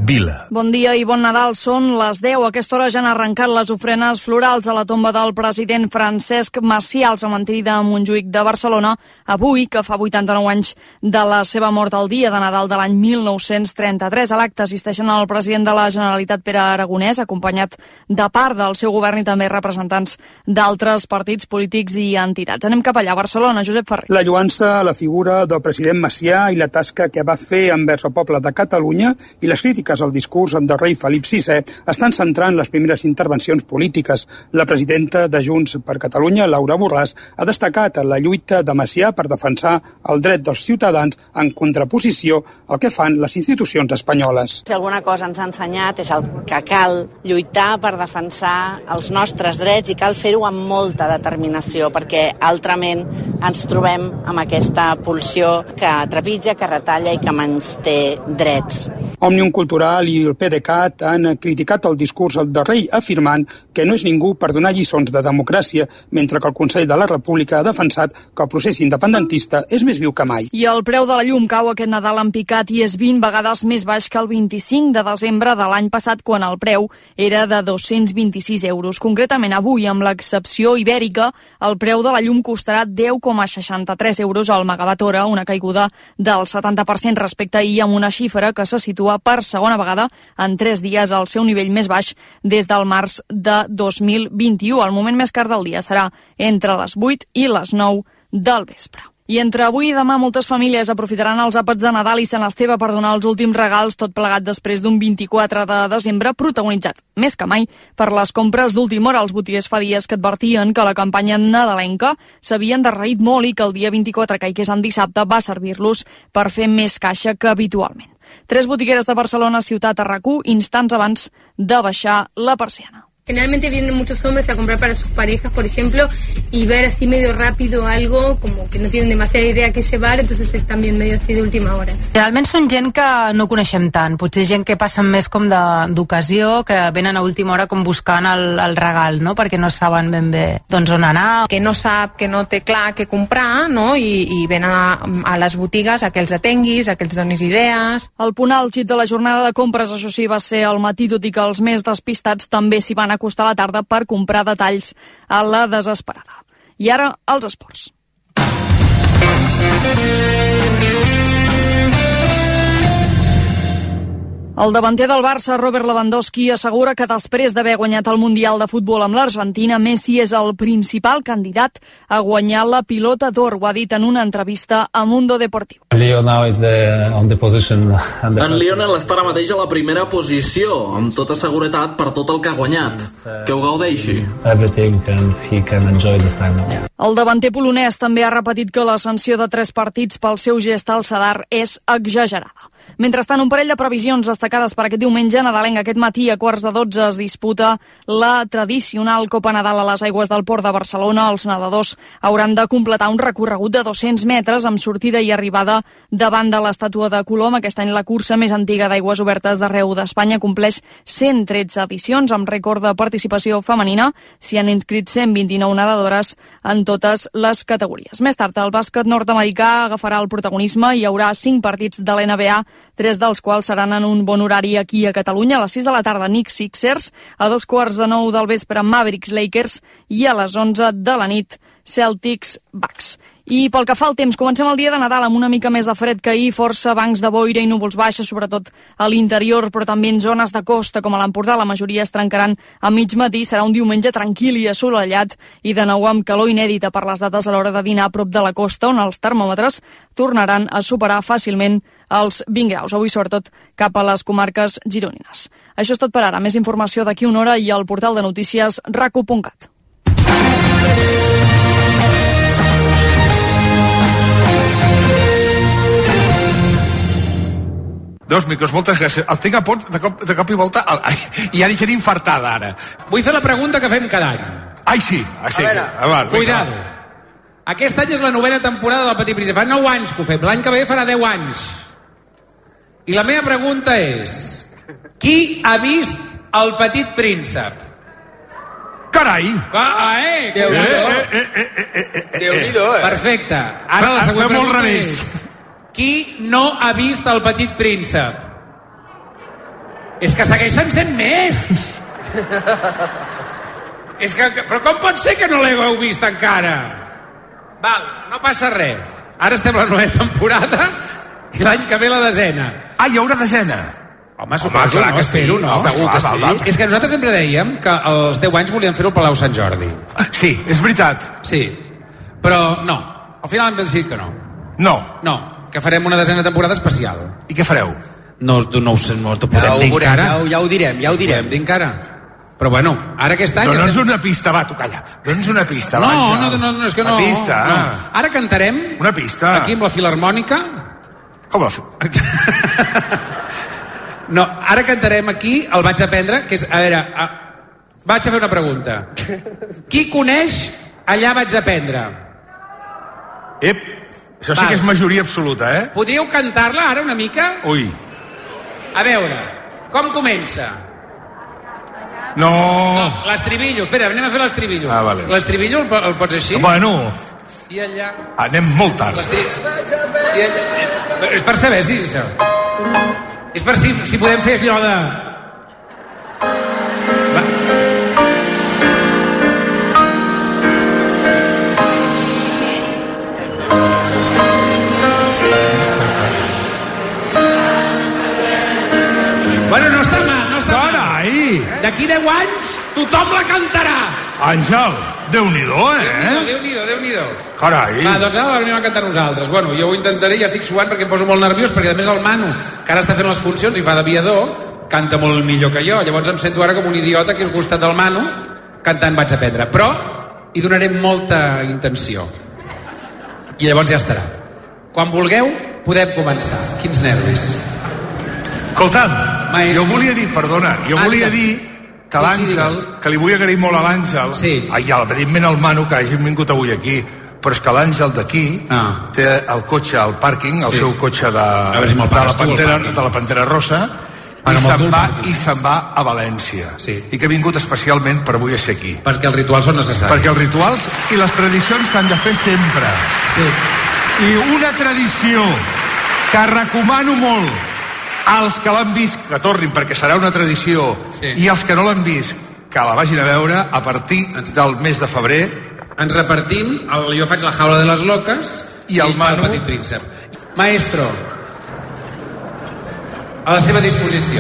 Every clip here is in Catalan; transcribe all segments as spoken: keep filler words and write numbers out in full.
Vila. Bon dia i bon Nadal. Són les deu. A aquesta hora ja han arrencat les ofrenes florals a la tomba del president Francesc Macià al cementiri de Montjuïc de Barcelona, avui, que fa vuitanta-nou anys de la seva mort, el dia de Nadal de l'any mil nou-cents trenta-tres. A l'acte assisteixen el president de la Generalitat, Pere Aragonès, acompanyat de part del seu govern i també representants d'altres partits polítics i entitats. Anem cap allà, a Barcelona. Josep Ferrer. La lluança a la figura del president Macià i la tasca que va fer envers el poble de Catalunya i les crítiques al discurs del rei Felip sisè estan centrant les primeres intervencions polítiques. La presidenta de Junts per Catalunya, Laura Borràs, ha destacat la lluita de Macià per defensar el dret dels ciutadans en contraposició al que fan les institucions espanyoles. Si alguna cosa ens ha ensenyat és el que cal lluitar per defensar els nostres drets i cal fer-ho amb molta determinació, perquè altrament ens trobem amb aquesta pulsió que trepitja, que retalla i que menysté drets. Òmnium Cultural i el PDeCAT han criticat el discurs del rei, afirmant que no és ningú per donar lliçons de democràcia, mentre que el Consell de la República ha defensat que el procés independentista és més viu que mai. I el preu de la llum cau aquest Nadal en picat i és vint vegades més baix que el vint-i-cinc de desembre de l'any passat, quan el preu era de dos-cents vint-i-sis euros. Concretament avui, amb l'excepció ibèrica, el preu de la llum costarà deu coma seixanta-tres euros al megawatt hora, una caiguda del setanta per cent respecte a ahir, amb una xifra que se situa per segona vegada en tres dies al seu nivell més baix des del març de dos mil vint-i-u. El moment més car del dia serà entre les vuit i les nou del vespre. I entre avui i demà moltes famílies aprofitaran els àpats de Nadal i Sant Esteve per donar els últims regals, tot plegat després d'un vint-i-quatre de desembre protagonitzat, més que mai, per les compres d'última hora. Els botiguers fa dies que advertien que la campanya nadalenca s'havia endarrerit molt i que el dia vint-i-quatre, que és en dissabte, va servir-los per fer més caixa que habitualment. Tres botigueres de Barcelona ciutat a RAC u, instants abans de baixar la persiana. Generalmente vienen muchos hombres a comprar para sus parejas, por ejemplo, y ver así medio rápido algo, como que no tienen demasiada idea que llevar, entonces es también medio así de última hora. Realment són gent que no coneixem tant, potser gent que passen més com d'ocasió, que venen a última hora com buscant el, el regal, no? Perquè no saben ben bé doncs, on anar. Que no sap, que no té clar què comprar, no? I, i venen a, a les botigues a que els atenguis, a que els donis idees. El punt àlgid de la jornada de compres, això sí, va ser al matí, tot i que els més despistats també s'hi van acostar a la tarda per comprar detalls a la desesperada. I ara, els esports. El davanter del Barça, Robert Lewandowski, assegura que després d'haver guanyat el Mundial de Futbol amb l'Argentina, Messi és el principal candidat a guanyar la Pilota d'Or. Ho ha dit en una entrevista a Mundo Deportivo. En Lionel està ara mateix a la primera posició, amb tota seguretat per tot el que ha guanyat. Que ho gaudeixi. El davanter polonès també ha repetit que la sanció de tres partits pel seu gest al Sadar és exagerada. Mentrestant, un parell de previsions destacades per aquest diumenge nadalenc. Aquest matí a quarts de dotze es disputa la tradicional Copa Nadal a les aigües del Port de Barcelona. Els nedadors hauran de completar un recorregut de dos-cents metres amb sortida i arribada davant de l'estàtua de Colom. Aquest any la cursa més antiga d'aigües obertes d'arreu d'Espanya compleix cent tretze edicions amb rècord de participació femenina. S'hi han inscrit cent vint-i-nou nedadores en totes les categories. Més tard, el bàsquet nord-americà agafarà el protagonisme. Hi haurà cinc partits de l'N B A, tres dels quals seran en un bon horari aquí a Catalunya. A les sis de la tarda, Knicks Sixers, a dos quarts de nou del vespre, Mavericks Lakers i a les onze de la nit, Celtics Bucks. I pel que fa al temps, comencem el dia de Nadal amb una mica més de fred que ahir, força bancs de boira i núvols baixes, sobretot a l'interior, però també en zones de costa, com a l'Empordà. La majoria es trencaran a mig matí. Serà un diumenge tranquil i assolellat i de nou amb calor inèdita per les dates a l'hora de dinar a prop de la costa, on els termòmetres tornaran a superar fàcilment els vint graus, avui sobretot cap a les comarques gironines. Això és tot per ara. Més informació d'aquí una hora i al portal de notícies rac u punt cat. Dos micros, moltes gràcies. El tinc a punt, de cop, de cop i volta, el, ai, i ja deixaré infartada ara. Vull fer la pregunta que fem cada any. Ai, sí. Ah, sí. A veure, a veure, cuidado. Aquest any és la novena temporada del Petit Príncep. Fa nou anys que ho fem, l'any que ve farà deu anys. I la meva pregunta és: qui ha vist el Petit Príncep? Carai! Ah, eh! Déu-n'hi-do! Eh, eh, eh, eh, eh, Déu-n'hi-do, eh? Perfecte. Ara la següent pregunta és: qui no ha vist el Petit Príncep? És que segueixen sent més. És que, però com pot ser que no l'heu vist encara? Val, no passa res. Ara estem a la novena temporada i l'any que ve la desena. Ah, hi haurà desena? Home, suposo, no? Espero, no? Segur que sí. És que nosaltres sempre dèiem que als deu anys volíem fer-ho al Palau Sant Jordi. Sí, és veritat. Sí, però no. Al final hem decidit que no. No. No, que farem una desena temporada especial. I què fareu? No, no ho sé, no t'ho podem Ja ho dir veurem, encara. ja ho- ja ho direm, ja ho direm. Podem dir encara. Però bueno, ara aquest any... Dona'ns estem- una pista, va, tu calla. Dona'ns una pista, No, va, no, Àngel. no, no, és que no. Una pista. no. Ara cantarem... Una pista. Aquí amb la filarmònica... Com la fi... No, ara cantarem aquí, el vaig aprendre, que és... A veure, a... vaig a fer una pregunta. Qui coneix Allà vaig aprendre? Ep, això sí Val. que és majoria absoluta, eh? Podríeu cantar-la ara una mica? Ui. A veure, com comença? No. No, l'estribillo. Espera, anem a fer l'estribillo. Ah, vale. L'estribillo el, po- el pots així? Bueno, I allà... anem molt tard. L'estri- I allà... eh, És per saber si... Això. És per si, si podem fer allò de... Va. Bueno, no està mal, no està mal. Carai! D'aquí deu anys tothom la cantarà. Àngel, Déu-n'hi-do, eh? Déu-n'hi-do, Déu-n'hi-do. Carai. Va, doncs ara l'anem a cantar nosaltres. Bueno, jo ho intentaré, ja estic suant perquè em poso molt nerviós, perquè a més el Manu, que ara està fent les funcions i fa d'aviador, canta molt millor que jo. Llavors em sento ara com un idiota aquí al costat del Manu, cantant Vaig aprendre. Però hi donarem molta intenció. I llavors ja estarà. Quan vulgueu, podem començar. Quins nervis. Escolta'm, Maestro. jo volia dir, perdona, jo Ah, volia digue'm. dir que Sí, sí, l'Àngel, digues. que li vull agrair molt a l'Àngel, Sí. ai, evidentment al Manu, que hagin vingut avui aquí, però és que l'Àngel d'aquí Ah. té el cotxe al pàrquing, el Sí. seu cotxe de, A veure si me'l de, la pagues tu, el Pantera, pàrquing. de la Pantera Rosa, Paga'm i el tu, se'n el va, pàrquing. i se'n va a València. Sí. I que ha vingut especialment per avui a ser aquí. Perquè els rituals són necessaris. Perquè els rituals i les tradicions s'han de fer sempre. Sí. I una tradició que recomano molt als que l'han vist, que tornin perquè serà una tradició, Sí. i els que no l'han vist, que la vagin a veure a partir del mes de febrer. Ens repartim, el, jo faig la jaula de les loques I el ell fa Manu- el petit príncep. Maestro, a la seva disposició.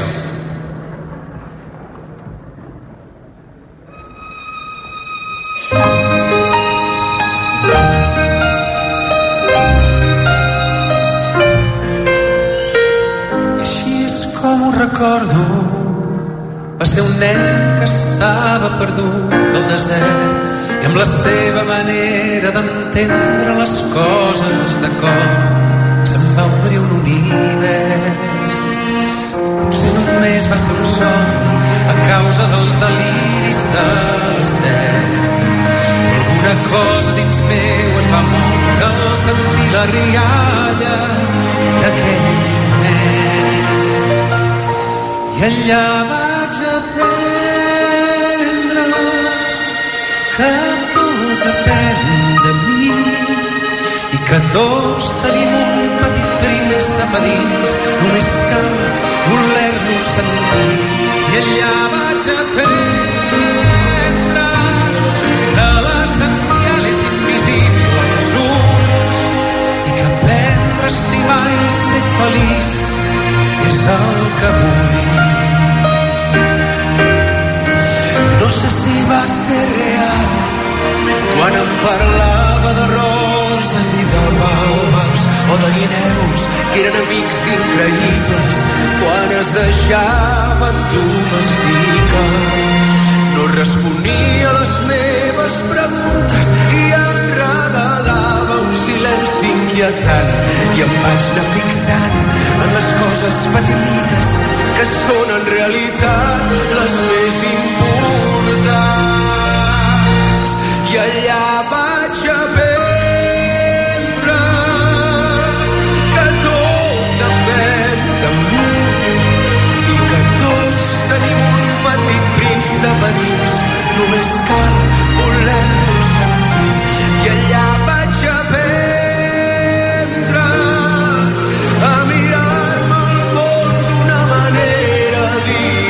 I així és com ho recordo. Va ser un nen que estava perdut al desert i amb la seva manera d'entendre les coses de cop se'n va obrir un univers. Potser només va ser un son a causa dels deliris de la set. Alguna cosa dins meu es va moure al sentir la rialla d'aquell nen. I allà vaig aprendre que tot depèn de mi i que tots tenim un petit príncep a dins, només cal voler-nos sentir. I allà vaig aprendre que l'essencial és invisible als ulls i que aprendre a estimar i ser feliç és el que vull. No sé si va ser real quan em parlava de roses i de baobabs o de guineus que eren amics increïbles quan es deixaven domesticar. No responia a les meves preguntes i em regalava un silenci inquietant i em vaig anar fixant en les coses petites que són en realitat les més importants. I allà vaig aprendre que tot depèn de mi i que tots tenim un petit príncep a dins, només cal voler-lo sentir. I allà vaig aprendre a mirar-me el món d'una manera diferent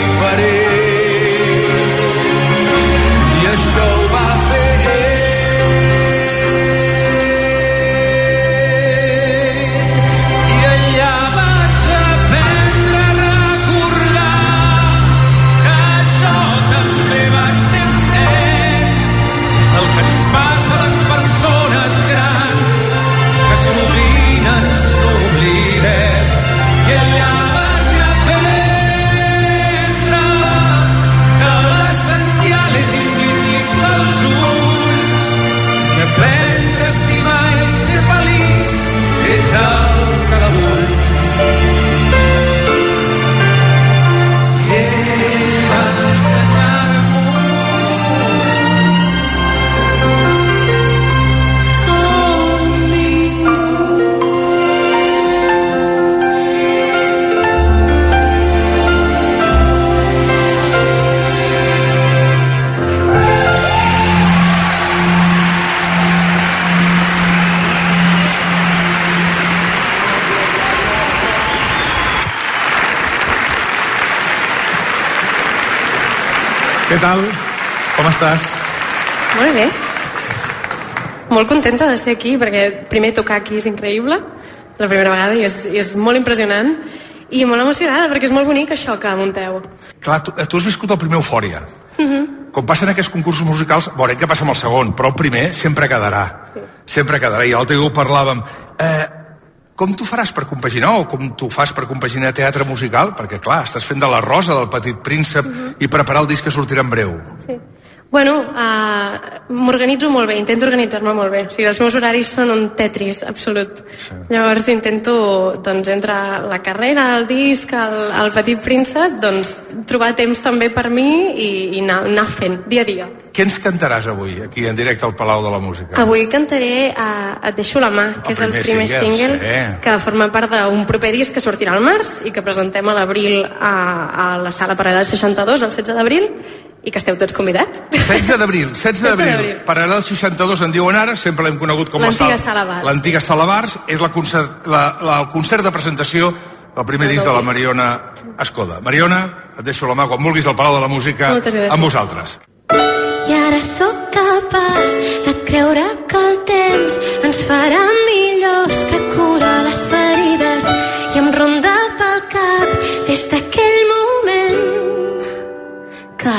Què tal? Com estàs? Molt bé. Molt contenta de ser aquí, perquè primer tocar aquí és increïble, la primera vegada, i és, i és molt impressionant, i molt emocionada, perquè és molt bonic això que munteu. Clar, tu, tu has viscut el primer Eufòria. Uh-huh. Com passen aquests concursos musicals, veurem què passa amb el segon, però el primer sempre quedarà. Sí. Sempre quedarà. I l'altre dia ho parlàvem. Eh, com tu faràs per compaginar, o com tu fas per compaginar teatre musical? Perquè, clar, estàs fent de La Rosa, del Petit Príncep, uh-huh. i preparar el disc que sortirà en breu. Sí. Bueno, uh, m'organitzo molt bé, intento organitzar-me molt bé. O sigui, els meus horaris són un tetris absolut. Sí. Llavors intento, doncs, entre la carrera, el disc, el, el Petit Príncep, doncs, trobar temps també per mi i, i anar, anar fent, dia a dia. Què ens cantaràs avui, aquí en directe al Palau de la Música? Avui cantaré uh, Et deixo la mà, que el és el primer single, single sí. que forma part d'un proper disc que sortirà al març i que presentem a l'abril a, a la Sala Paral·lel seixanta-dos, el setze d'abril, i que esteu tots convidats. setze d'abril, setze d'abril. Paral·lel seixanta-dos en diuen ara, sempre l'hem conegut com l'antiga Sala Bars. L'antiga Sala Bars és la concert, la, la, el concert de presentació del primer disc de la Mariona Escoda. Mariona, et deixo la mà quan vulguis al Palau de la Música amb vosaltres. I ara sóc capaç de creure que el temps ens farà millors, que cura les ferides i em ronda pel cap des d'aquell moment que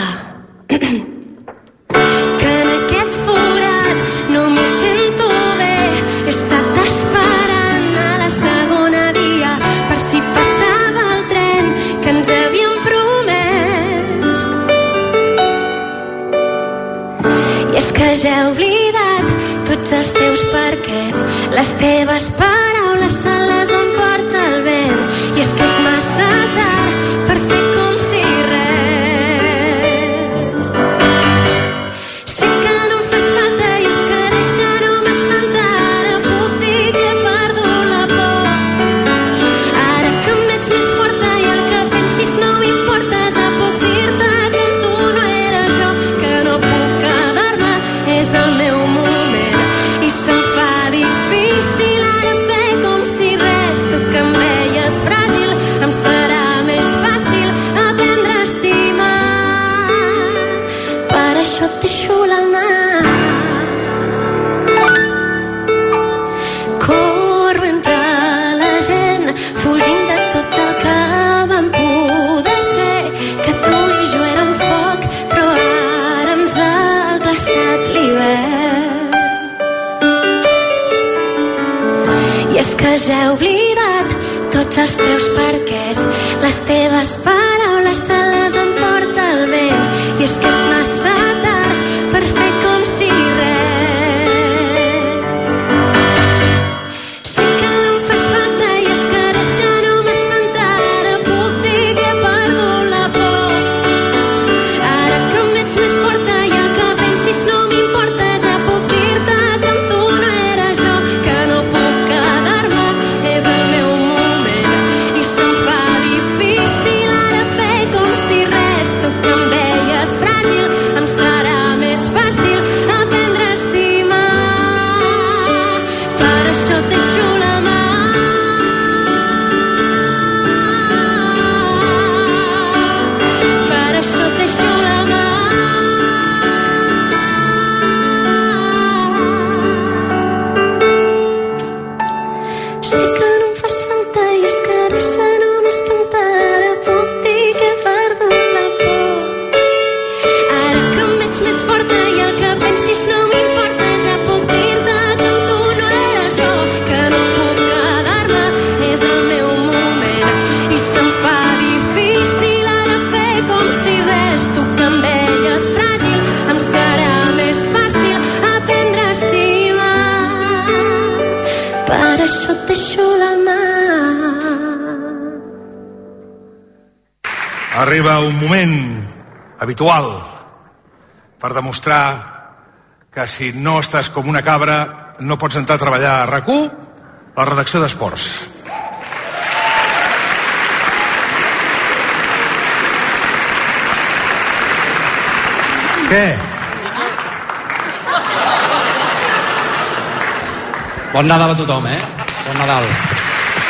que en aquest forat no m'hi sento bé. He estat esperant a la segona via per si passava el tren que ens havíem promès. I és que ja he oblidat tots els teus perquès, les teves paraules se les emporta el vent. I és que és massa tard per fer com si res. Sé que no em fas falta i és que deixa no m'espanta. Ara puc dir que he perdut la por. Ara que em veig més forta i el que pensis no m'importa. Ja puc dir-te que amb tu no era jo, que no puc quedar-me, és el meu moment i se'm fa difícil ara fer com si res. Tu que em veies fràgil, em serà més fàcil aprendre a estimar. Per això et deixo la mà. Corro entre la gent, fugint de tot el que vam poder ser, que tu i jo érem foc, però ara ens ha glaçat l'hivern. I és que ja he oblidat tots els teus perquès, les teves paraules se les emporta el vent. I és que és massa tard per fer com si res. Sé que no em fas falta i és que deixa no m'espanta. Ara puc dir que he perdut la por. Ara que em veig més forta i el que pensis no m'importa. Ja puc dir-te que amb tu no era jo, que no puc quedar-me, és el meu moment i se'm fa difícil ara fer com si res. Tu que em veies fràgil, em serà més fàcil aprendre a estimar. Per això et deixo la mà. Per això et deixo la mà. Sé que no em fas falta i és que res no m'espanta. Ara puc dir que he perdut la por. Ara que em veig més forta i el que pensis no m'importa. Ja puc dir-te que amb tu no era jo, que no puc quedar-me, és el meu moment i se'm fa difícil ara fer com si res. Tu que em veies fràgil, em serà més fàcil aprendre a estimar. Per això et deixo la mà. Arriba un moment habitual per demostrar que si no estàs com una cabra no pots entrar a treballar a RAC u, la redacció d'Esports. Què? Bon Nadal a tothom, eh? Bon Nadal.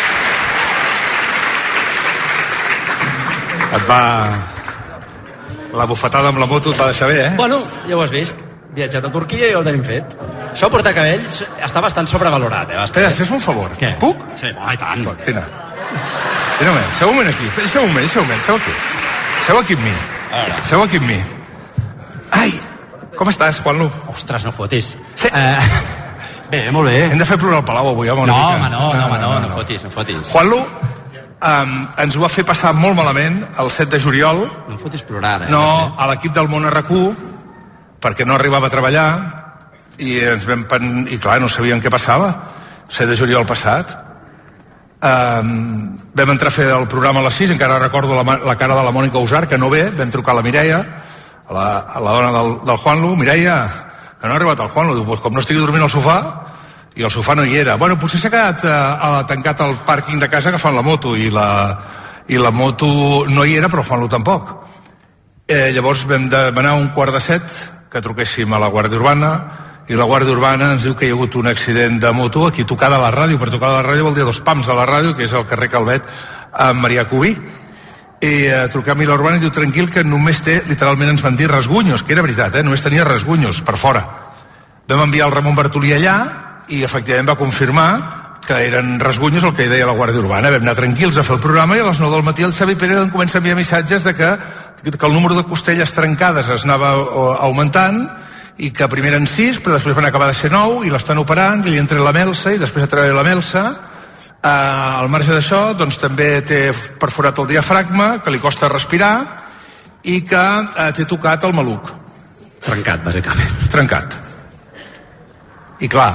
Et va... La bufetada amb la moto et va deixar bé, eh? Bueno, ja ho has vist. Viatjat a Turquia i ho tenim fet. Això portar cabells està bastant sobrevalorat, eh? Espera, fes un favor. Què? Puc? Sí, home, i tant. Vine. Vine un moment, seu un moment aquí. Seu un moment, seu un moment, seu aquí. Seu aquí amb mi. Seu aquí amb mi. Ai, com estàs, Juanlu? Ostres, no fotis. Sí. Eh, bé, molt bé. Hem de fer plorar el Palau avui, home, una no, mica. Home, no, no, home, no, no, no fotis, no fotis. Juanlu, um, ens ho va fer passar molt malament el set de juliol. No em fotis plorar, eh? No, a l'equip del Món R Q, perquè no arribava a treballar, i ens vam pen... i clar, no sabíem què passava. set de juliol passat. Um, vam entrar a fer el programa a les sis, encara recordo la, la cara de la Mònica Usar, que no ve, vam trucar a la Mireia, a la, a la dona del, del Juanlu. Mireia, que no ha arribat el Juanlu. Diu, pues, com no estigui dormint al sofà, i el sofà no hi era. Bueno, potser s'ha quedat uh, tancat al pàrquing de casa agafant la moto, i la, i la moto no hi era, però el Juanlu tampoc. Eh, llavors vam demanar un quart de set que truquéssim a la Guàrdia Urbana, i la Guàrdia Urbana ens diu que hi ha hagut un accident de moto aquí tocada a la ràdio. Per tocar a la ràdio vol dir dos pams de la ràdio, que és el carrer Calvet amb Marià Cubí. I eh, truquem a la Urbana i diu, tranquil, que només té, literalment ens van dir rasgunyos, que era veritat, eh? Només tenia rasgunyos per fora. Vam enviar el Ramon Bartolí allà i efectivament va confirmar que eren rasgunyos el que hi deia la Guàrdia Urbana. Vam anar tranquils a fer el programa i a les nou del matí el Xavi Pérez em comença a enviar missatges de que, que el número de costelles trencades es anava augmentant, i que primer eren sis, però després van acabar de ser nou, i l'estan operant, i li entra la melsa, i després a través de la melsa, eh, al marge d'això, doncs també té perforat el diafragma, que li costa respirar, i que eh, té tocat el maluc. Trencat, bàsicament. Trencat. I clar,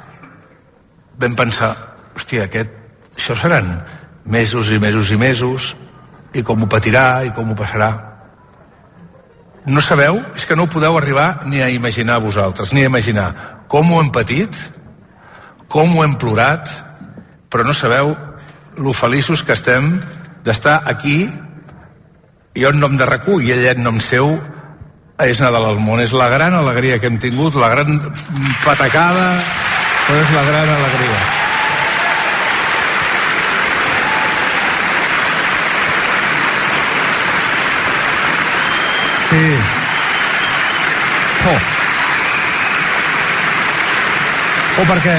vam pensar, hòstia, aquest, això seran mesos i mesos i mesos, i com ho patirà, i com ho passarà. No sabeu, és que no ho podeu arribar ni a imaginar vosaltres, ni a imaginar com ho hem patit, com ho hem plorat, però no sabeu lo feliços que estem d'estar aquí, jo en nom de R A C U i ella en nom seu. És Nadal al món, és la gran alegria que hem tingut, la gran patacada, però és la gran alegria. Sí. Oh. Oh, perquè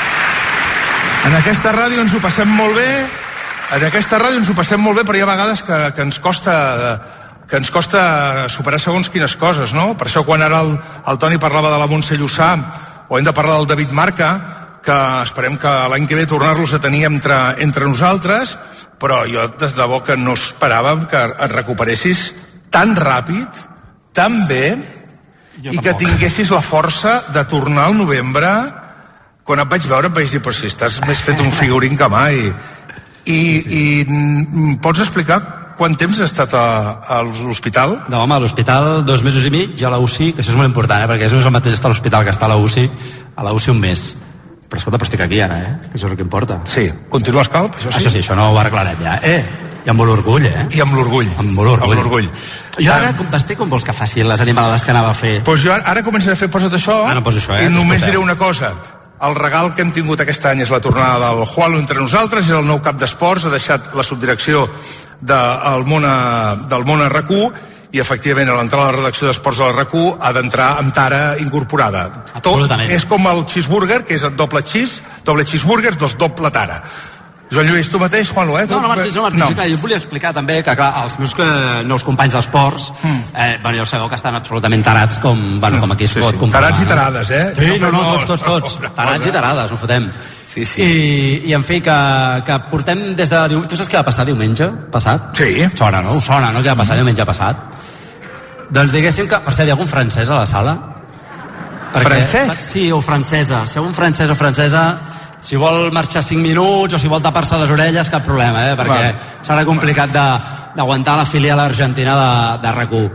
en aquesta ràdio ens ho passem molt bé, en aquesta ràdio ens ho passem molt bé, però hi ha vegades que, que ens costa que ens costa superar segons quines coses, no? Per això quan ara el, el Toni parlava de la Montse Llussà, o hem de parlar del David Marca, que esperem que l'any que ve tornar-los a tenir entre, entre nosaltres, però jo des de debò que no esperava que et recuperessis tan ràpid, tan bé, jo i tampoc. Que tinguessis la força de tornar al novembre. Quan et vaig veure em vaig dir, però si estàs més fet un figurín que mai. I, i pots explicar quant temps has estat a, a l'hospital? No, home, a l'hospital dos mesos i mig, i a la U C I, que això és molt important, eh, perquè no és el mateix estar a l'hospital que estar a la U C I, a la U C I un mes. Però escolta, però estic aquí ara, eh? Això és el que importa. Sí, continues calp, això sí? Això sí, això no ho arreglarem ja. Eh, i amb molt orgull, eh? I amb l'orgull. Amb molt orgull. Amb l'orgull. Jo ara, com t'estic, com vols que faci les animalades que anava a fer? Doncs pues jo ara començaré a fer, posa't això, ah, no poso això, eh? I només diré una cosa. El regal que hem tingut aquest any és la tornada del Juanlu entre nosaltres, és el nou cap d'esports, ha deixat la subdirecció del món, del món R A C U, i efectivament a l'entrada a la redacció d'esports de la R A C U ha d'entrar amb tara incorporada. Tot és com el cheeseburger, que és el doble cheese, doble cheeseburger, dos doble tara. Joan Lluís, tu mateix, Juanlu, eh? No, no marxis, no marxis. No. Jo volia explicar també que, clar, els meus que, nous companys d'esports, mm. eh, bueno, ja sabeu que estan absolutament tarats, com, bueno, com aquí es sí, pot sí. comparar. Tarats i tarades, eh? Sí, no, no, tots, tots, tots. Tarats i tarades, no fotem. Sí, sí. I, i en fi, que, que portem des de diumenge... Tu saps què va passar diumenge passat? Sí. Sona, no? Us sona, no? Què va passar diumenge passat? Doncs diguéssim que, per cert, hi ha algun francès a la sala? Perquè, francès? Sí, o francesa. Si hi ha algun francès o francesa, si vol marxar cinc minuts o si vol tapar-se les orelles, cap problema, eh? Perquè vale. Serà complicat d'aguantar la filial argentina de, de R A C U.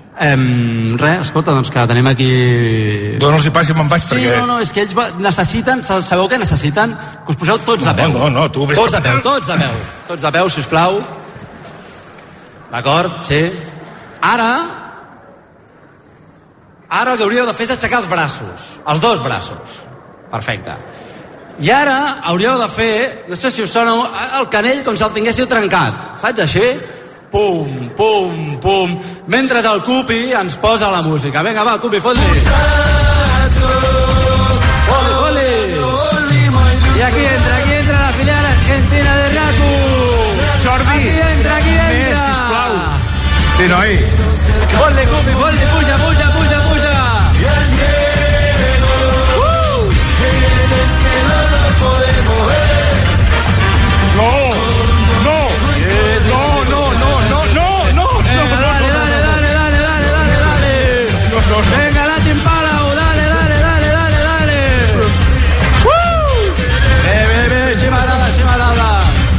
Um, res, escolta, doncs que tenim aquí... Dóna'ls-hi pas i me'n vaig, sí, perquè... Sí, no, no, és que ells necessiten, sabeu què necessiten? Que us poseu tots de peu. No, no, no, tu ves... Tots de peu, tots de peu. Tots de peu, sisplau. D'acord, sí. Ara... Ara el que hauríeu de fer és aixecar els braços. Els dos braços. Perfecte. I ara hauríeu de fer, no sé si us sona, el canell com si el tinguéssiu trencat. Saps, així? pum, pum, pum, mentre el Cupi ens posa la música. Vinga, va, Cupi, fot-li. Fot-li, fot-li. I aquí entra, aquí entra la filial argentina de RACU. Jordi, aquí entra, aquí entra. Més, sisplau. Sí, noi. Fot-li, Cupi, fot-li, puja, puja, puja, puja. No, no, no, no, no, no, no, no, no. Venga, dale, dale, dale, dale, dale, dale, dale. Venga, Latin Palau, dale, dale, dale, dale, dale. Bé, bé, bé, així m'agrada, així m'agrada.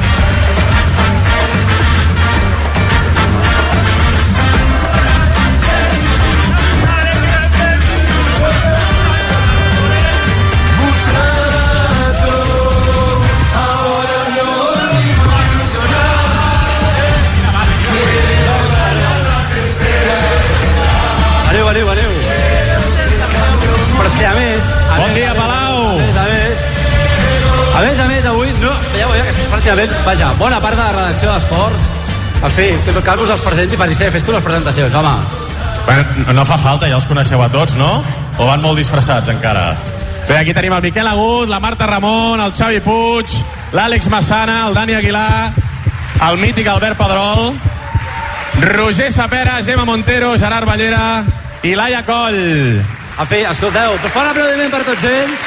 Aneu, aneu, aneu. Però és que a més... A bon més, dia, a més, Palau. A més, a més, a més, a més, avui... No, veieu, veieu, que pràcticament, vaja, bona part de la redacció d'esports. En fi, que cal que us els presenti, Parisser, fes tu les presentacions, home. Bueno, no fa falta, ja els coneixeu a tots, no? O van molt disfressats, encara? Bé, aquí tenim el Miquel Agut, la Marta Ramon, el Xavi Puig, l'Àlex Massana, el Dani Aguilar, el mític Albert Pedrol, Roger Sapera, Gemma Montero, Gerard Ballera i Laia Coll. En fi, escolteu, per favor, un aplaudiment per tots ells.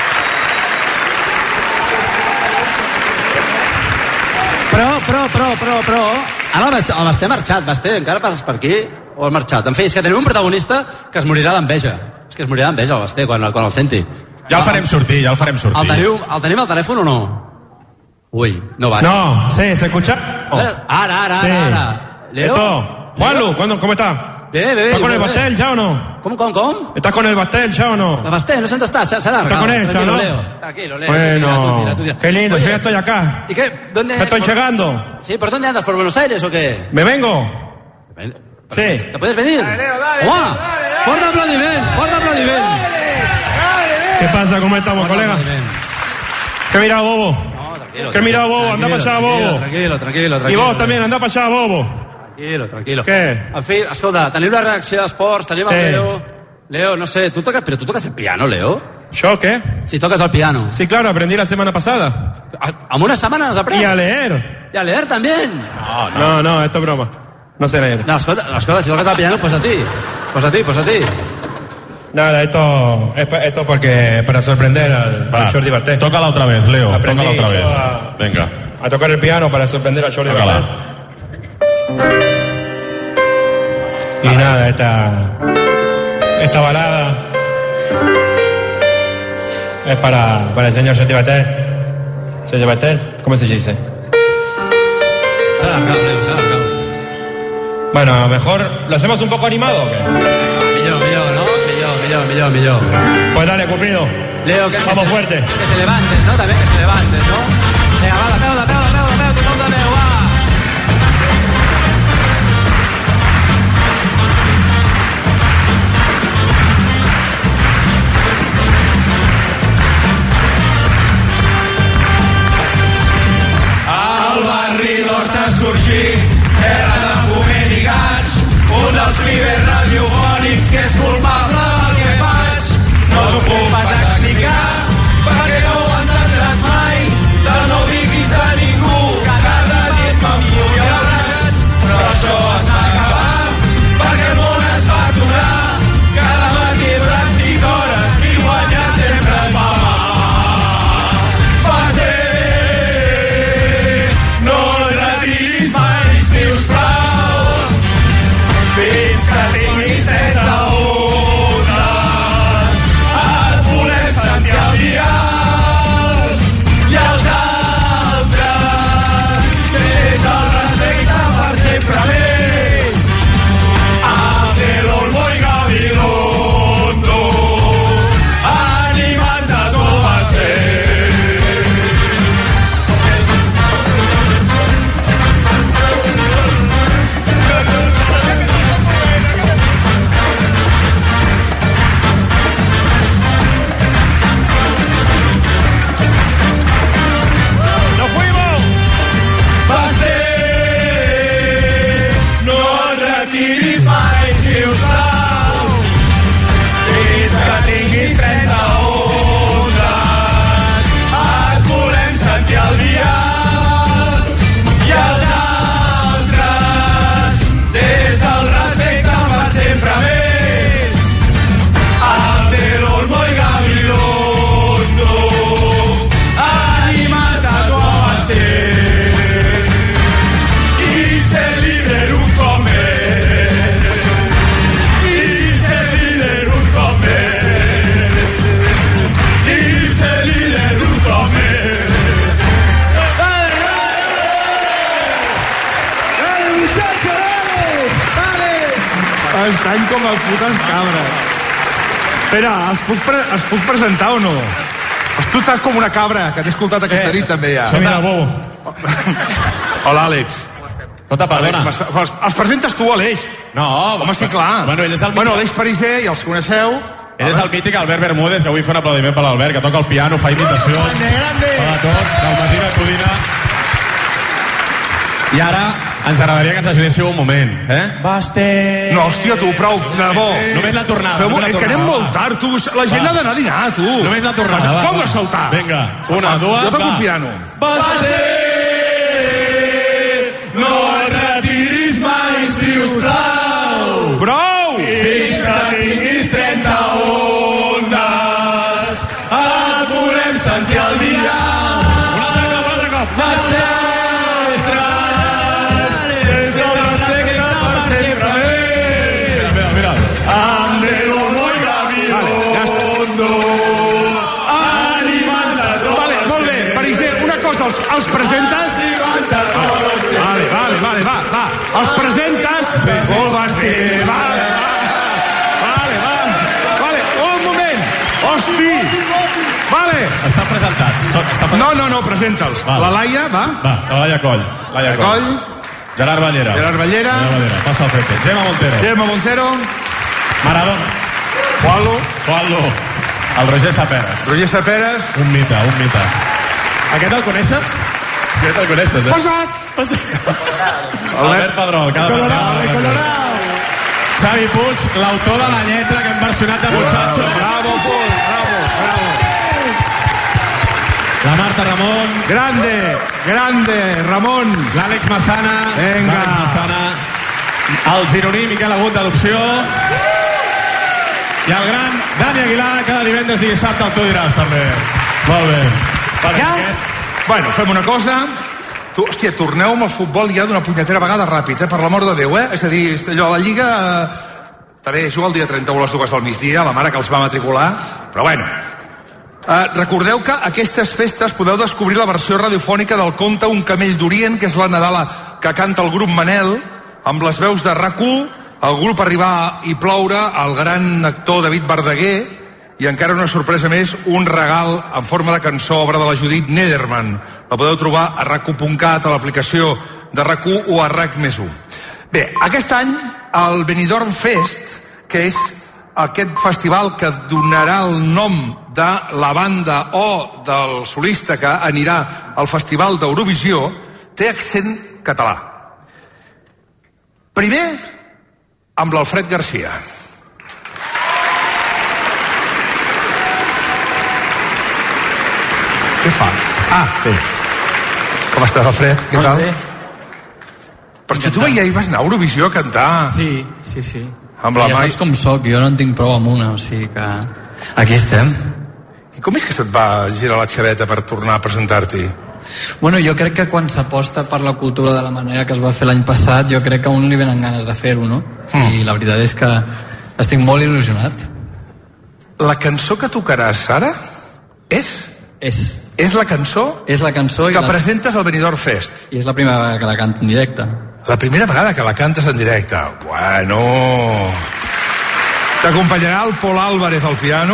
Però, però, però, però, però... Ara el Basté ha marxat, Basté, encara passes per aquí? O has marxat? En fi, és que tenim un protagonista que es morirà d'enveja. És que es morirà d'enveja, el Basté, quan, quan el senti. Ja el farem sortir, ja el farem sortir. El teniu, el tenim al telèfon o no? Ui, no va. No, sí, ¿se escucha? Ara, ara, ara, sí. ara. Leo? Esto, Juanlu, ¿cuándo, ¿cómo está? Bé, bé, ¿Estás con bé, el bé. pastel ya o no? Com, com, com? ¿Estás con el pastel ya o no? El pastel, no sé on està, se, se larga. ¿Estás con él ya o no? Leo. Tranquilo, Leo. Bueno, Mira, tú, mira, tú, mira. qué lindo, Oye, yo ya estoy acá. ¿Y qué? ¿Dónde Ya estoy por... llegando. Sí, ¿por dónde andas? ¿Por Buenos Aires o qué? ¿Me vengo? Sí. ¿Te puedes venir? Dale, Leo, dale, ¡Home! Leo, dale, dale. Fort aplaudiment, fort aplaudiment. ¿Qué pasa? ¿Cómo estamos, colega? ¿Qué mira, bobo? No, tranquilo. ¿Qué mira, bobo? Anda para allá, bobo. Tranquilo, tranquilo, tranquilo. Y vos también, anda para allá, bobo. Tranquilo, tranquilo. Què? En fi, escolta, tenim la redacció d'esports, tenim Sí. el Leo. Leo, no sé, tu toques, pero tú tocas el piano, Leo. ¿Yo qué? Si tocas el piano. Sí, claro, aprendí la semana pasada. ¿En una semana has aprendido? Y a leer. ¿Y a leer también? No, no, no, esto es broma. No sé leer. No, escolta, escolta, si tocas el piano, pues a ti. Pues a ti, pues a ti. Nada, esto es pa- esto porque para sorprender al, al Jordi Basté. Tócala otra vez, Leo. Aprendí Tócala otra yo vez. a- Venga. A tocar el piano para sorprender a Jordi Tócala. Basté. Y nada, esta esta balada es para, para el señor Jordi Basté. Señor Basté, ¿cómo se dice? Se ha alargado, Leo, se ha alargado. Bueno, a lo mejor lo hacemos un poco animado, ¿o qué? Millón, millón, ¿no? Millón, millón, millón, millón. Pues dale, Cupido. Leo, que, que Vamos se, fuerte. Que se levantes, ¿no? También que se levantes, ¿no? Venga, va, la pego, la pego, la pego, la pego, que monta Leo, va. Al barri d'Horta ha sorgit terra de foment i gaig, un dels primers radiofònics que és culpable del que faig. No t'ho puc pas explicar perquè no ho entendràs mai. De no diguis a ningú que cada nit m'enfio al raig, però això es va acabar perquè el món es va aturar. Cada matí durant sis hores qui guanya sempre es va amar. Basté, no et retiris mai, sisplau, fins que tinguis trenta una. Et saltant com a putes cabres. Espera, es puc, pre es puc presentar o no? Tu estàs com una cabra, que t'he escoltat aquesta nit també ja. Som Nabó. Hola, Àlex. Tota perdona. Àlex, els, els presentes tu, Aleix? No. Home, sí, clar. Bueno, ell és el bueno, Aleix Pariser, ja els coneixeu. Ell és el mític Albert Bermúdez, que avui fa un aplaudiment per l'Albert, que toca el piano, fa imitacions, fa de tot, Dalmatina, Codina. I ara ens agradaria que ens ajudéssiu un moment, eh? Baste... No, hòstia, tu, prou, de debò. Només la tornada. Fem, només la que anem molt tard, tu. La gent ha d'anar a dinar, tu. Només la tornada. Com va saltar? Vinga, una, dues, jo toco un piano. Baste... No et retiris mai, sisplau. Prou! Fins que tinguis trenta ondes. Et volem sentir el dia. Un altre cop, un altre cop. Baste... Els, els presentes? Vale, vale, vale, va, va. Els presentes? Sí, sí. Oh, Basti, vale, vale, vale, vale, un moment. Hosti, vale. Estan presentats. Són, estan presentats. No, no, no, presenta'ls. Vale. La Laia, va. Va, la Laia Coll. Laia Coll. Gerard Ballera. Gerard Ballera. Gerard Ballera. Passa el frente. Gemma Montero. Gemma Montero. Maradona. Juanlo. Juanlo. El Roger Saperes. Roger Saperes. Un mite, un mite. Aquest el coneixes? Aquest el coneixes, eh? Posat! Posat! Albert Pedrol, cada Colorado, Colorado! Xavi Puig, l'autor de la lletra que hem versionat de Muchacho. Bravo, Pol, bravo, bravo. La Marta Ramon. Grande, grande, Ramon. L'Àlex Massana. Venga. L'Àlex Massana. El gironí Miquel Agut d'Adopció. I el gran Dani Aguilar, cada divendres i dissabte el tu diràs, també. Molt bé. Per ja? Aquest... Bueno, fem una cosa. Tu, hòstia, torneu amb el futbol ja d'una punyetera vegada ràpid, eh? Per l'amor de Déu, eh? És a dir, allò, la Lliga... Eh, també juga el dia trenta-u a les dues del migdia, la mare que els va matricular, però bueno. Eh, recordeu que aquestes festes podeu descobrir la versió radiofònica del conte Un camell d'Orient, que és la Nadala que canta el grup Manel, amb les veus de RAC u, el grup Arribar i ploure, el gran actor David Verdaguer, i encara una sorpresa més, un regal en forma de cançó, obra de la Judit Nederman. La podeu trobar a rac u punt cat, a l'aplicació de RAC u o a RAC més u. Bé, aquest any el Benidorm Fest, que és aquest festival que donarà el nom de la banda o del solista que anirà al Festival d'Eurovisió, té accent català. Primer, amb l'Alfred Garcia. Què fa? Ah, bé. Com estàs, Alfred? Què tal? Per això tu ahir vas anar a Eurovisió a cantar. Sí, sí, sí. Amb la ja Mai... saps com soc, jo no en tinc prou amb una, o sigui que... Aquí estem. I com és que se't va girar la xaveta per tornar a presentar-t'hi? Bueno, jo crec que quan s'aposta per la cultura de la manera que es va fer l'any passat, jo crec que a un li venen ganes de fer-ho, no? Mm. I la veritat és que estic molt il·lusionat. La cançó que tocaràs ara és... És. És la cançó, és la cançó que la... presentes al Benidorm Fest. I és la primera vegada que la canto en directe. La primera vegada que la cantes en directe. Bueno... T'acompanyarà el Pol Álvarez al piano.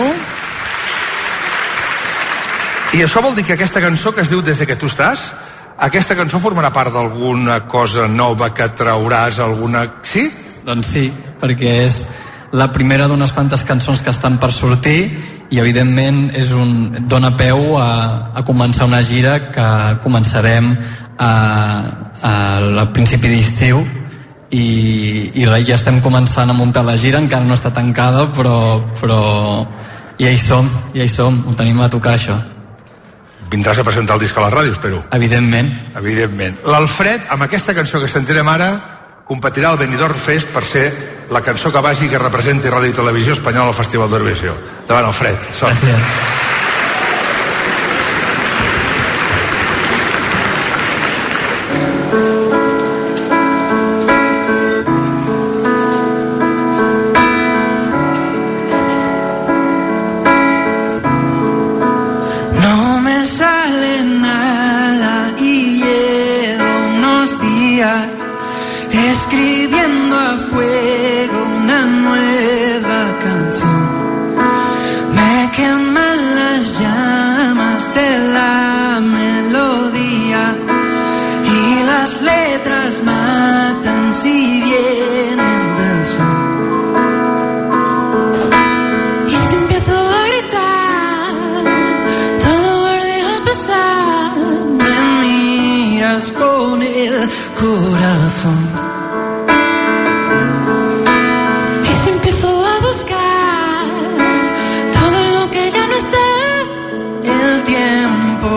I això vol dir que aquesta cançó que es diu Desde que tu estàs, aquesta cançó formarà part d'alguna cosa nova que trauràs, alguna... Sí? Doncs sí, perquè és la primera d'unes quantes cançons que estan per sortir i evidentment és un, dona peu a, a començar una gira que començarem a, a, a principi d'estiu i, i ja estem començant a muntar la gira, encara no està tancada, però, però ja hi som, ja hi som, ho tenim a tocar això. Vindràs a presentar el disc a la ràdio, espero. Evidentment. Evidentment. L'Alfred, amb aquesta cançó que sentirem ara, competirà al Benidorm Fest per ser la cançó que vagi que representi Ràdio i Televisió Espanyola al Festival d'Eurovisió. Davant, Alfred. Sort. Gràcies. No me sale nada y llevo unos días escribiendo a fuego una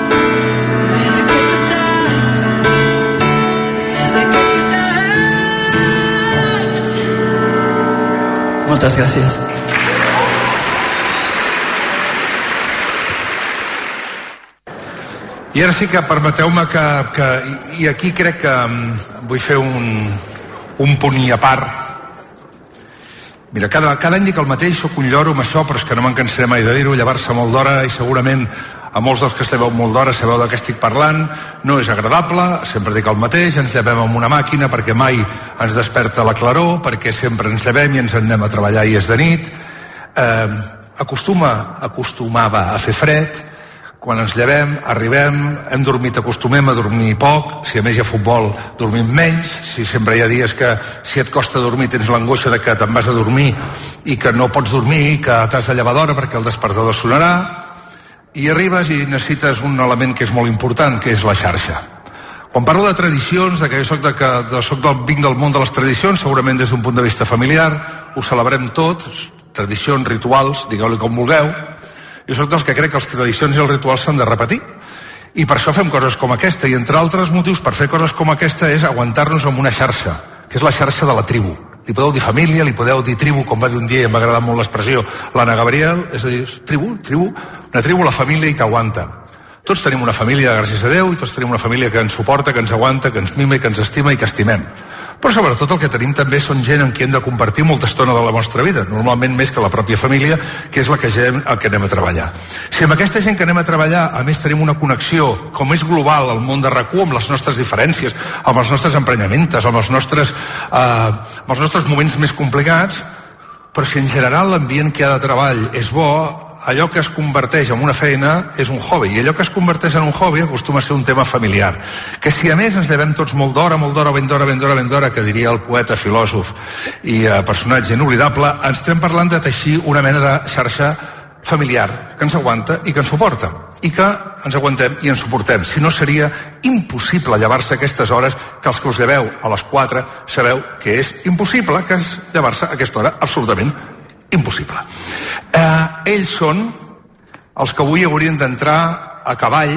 desde que tú estás, desde que tú estás. Moltes gràcies. I ara sí que permeteu-me que, que... I aquí crec que vull fer un, un punt i a part. Mira, cada, cada any dic el mateix, soc un lloro amb això, però és que no me'n cansaré mai de dir-ho, llevar-se molt d'hora, i segurament a molts dels que sabeu molt d'hora sabeu de què estic parlant, no és agradable, sempre dic el mateix, ens llevem amb una màquina perquè mai ens desperta la claror, perquè sempre ens llevem i ens en anem a treballar i és de nit. Eh, acostuma, acostumava a fer fred, quan ens llevem, arribem, hem dormit, acostumem a dormir poc, si a més hi ha futbol dormim menys, si sempre hi ha dies que si et costa dormir tens l'angoixa de que te'n vas a dormir i que no pots dormir i que t'has de llevar d'hora perquè el despertador sonarà, i arribes i necessites un element que és molt important, que és la xarxa. Quan parlo de tradicions, de que jo soc, de que, de, soc del, vinc del món de les tradicions, segurament des d'un punt de vista familiar, ho celebrem tot, tradicions, rituals, digueu-li com vulgueu. Jo soc dels que crec que les tradicions i els rituals s'han de repetir. I per això fem coses com aquesta. I entre altres motius per fer coses com aquesta és aguantar-nos amb una xarxa, que és la xarxa de la tribu. Li podeu dir família, li podeu dir tribu, com va dir un dia i em va agradar molt l'expressió l'Anna Gabriel, és a dir, tribu, tribu, una tribu, la família i t'aguanta. Tots tenim una família, gràcies a Déu, i tots tenim una família que ens suporta, que ens aguanta, que ens mima i que ens estima i que estimem. Però sobretot el que tenim també són gent amb qui hem de compartir molta estona de la nostra vida, normalment més que la pròpia família, que és la que, gent, el que anem a treballar. Si amb aquesta gent que anem a treballar, a més tenim una connexió com és global al món de RAC u, amb les nostres diferències, amb els nostres emprenyaments, amb els nostres, eh, amb els nostres moments més complicats, però si en general l'ambient que hi ha de treball és bo, allò que es converteix en una feina és un hobby, i allò que es converteix en un hobby acostuma a ser un tema familiar, que si a més ens llevem tots molt d'hora, molt d'hora, ben d'hora, ben d'hora, ben d'hora, que diria el poeta, filòsof i eh, personatge inoblidable, ens estem parlant de teixir una mena de xarxa familiar que ens aguanta i que ens suporta, i que ens aguantem i ens suportem. Si no, seria impossible llevar-se a aquestes hores, que els que us lleveu a les quatre sabeu que és impossible que es llevar-se a aquesta hora, absolutament impossible. Eh, ells són els que avui haurien d'entrar a cavall,